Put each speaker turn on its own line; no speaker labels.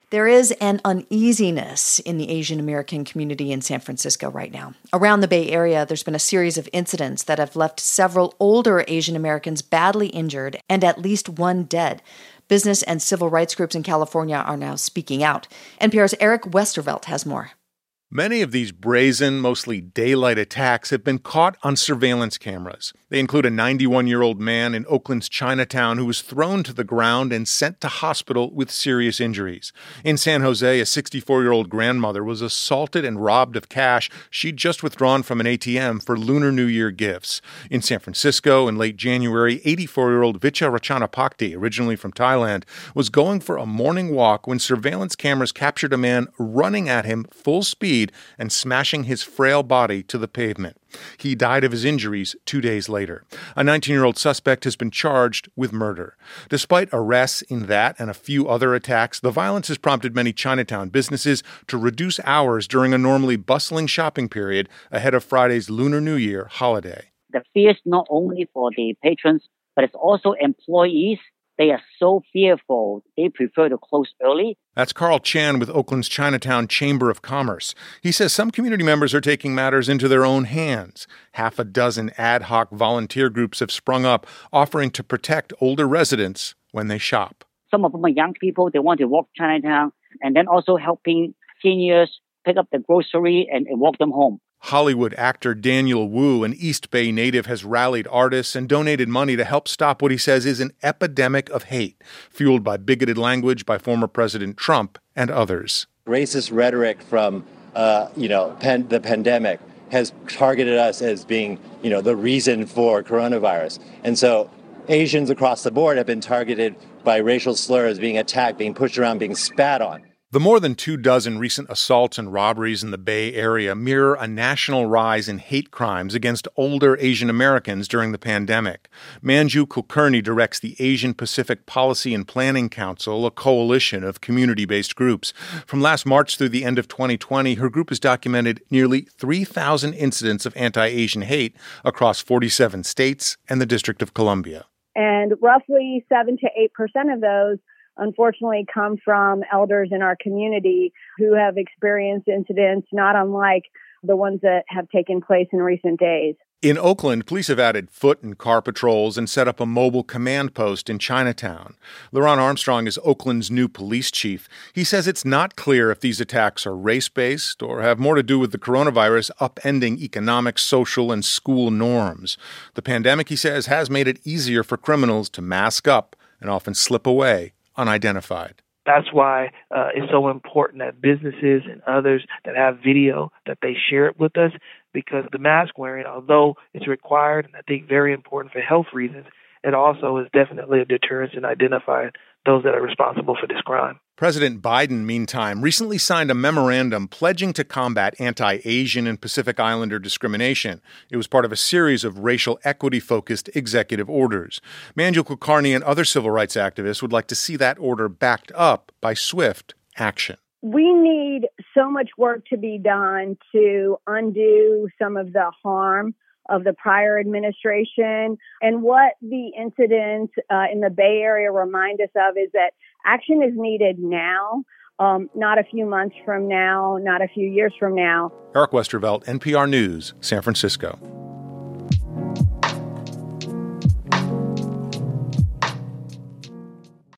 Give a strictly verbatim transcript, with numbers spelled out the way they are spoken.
There is an uneasiness in the Asian American community in San Francisco right now. Around the Bay Area, there's been a series of incidents that have left several older Asian Americans badly injured and at least one dead. Business and civil rights groups in California are now speaking out. N P R's Eric Westervelt has more.
Many of these brazen, mostly daylight attacks have been caught on surveillance cameras. They include a ninety-one-year-old man in Oakland's Chinatown who was thrown to the ground and sent to hospital with serious injuries. In San Jose, a sixty-four-year-old grandmother was assaulted and robbed of cash she'd just withdrawn from an A T M for Lunar New Year gifts. In San Francisco, in late January, eighty-four-year-old Vicha Ratchanapakdi, originally from Thailand, was going for a morning walk when surveillance cameras captured a man running at him full speed and smashing his frail body to the pavement. He died of his injuries two days later. A nineteen-year-old suspect has been charged with murder. Despite arrests in that and a few other attacks, the violence has prompted many Chinatown businesses to reduce hours during a normally bustling shopping period ahead of Friday's Lunar New Year holiday.
The fear is not only for the patrons, but it's also employees. They are so fearful, they prefer to close early.
That's Carl Chan with Oakland's Chinatown Chamber of Commerce. He says some community members are taking matters into their own hands. Half a dozen ad hoc volunteer groups have sprung up, offering to protect older residents when they shop.
Some of them are young people. They want to walk Chinatown, and then also helping seniors pick up the grocery and, and walk them home.
Hollywood actor Daniel Wu, an East Bay native, has rallied artists and donated money to help stop what he says is an epidemic of hate, fueled by bigoted language by former President Trump and others.
Racist rhetoric from, uh, you know, pan- the pandemic has targeted us as being, you know, the reason for coronavirus. And so Asians across the board have been targeted by racial slurs, being attacked, being pushed around, being spat on.
The more than two dozen recent assaults and robberies in the Bay Area mirror a national rise in hate crimes against older Asian Americans during the pandemic. Manju Kulkarni directs the Asian Pacific Policy and Planning Council, a coalition of community-based groups. From last March through the end of twenty twenty, her group has documented nearly three thousand incidents of anti-Asian hate across forty-seven states and the District of Columbia.
And roughly seven to eight percent of those unfortunately come from elders in our community who have experienced incidents not unlike the ones that have taken place in recent days.
In Oakland, police have added foot and car patrols and set up a mobile command post in Chinatown. LeRon Armstrong is Oakland's new police chief. He says it's not clear if these attacks are race-based or have more to do with the coronavirus upending economic, social, and school norms. The pandemic, he says, has made it easier for criminals to mask up and often slip away unidentified.
That's why uh, it's so important that businesses and others that have video, that they share it with us, because the mask wearing, although it's required and I think very important for health reasons, it also is definitely a deterrence in identifying those that are responsible for this crime.
President Biden, meantime, recently signed a memorandum pledging to combat anti-Asian and Pacific Islander discrimination. It was part of a series of racial equity-focused executive orders. Manju Kulkarni and other civil rights activists would like to see that order backed up by swift action.
We need so much work to be done to undo some of the harm of the prior administration. And what the incidents uh, in the Bay Area remind us of is that action is needed now, um, not a few months from now, not a few years from now.
Eric Westervelt, N P R News, San Francisco.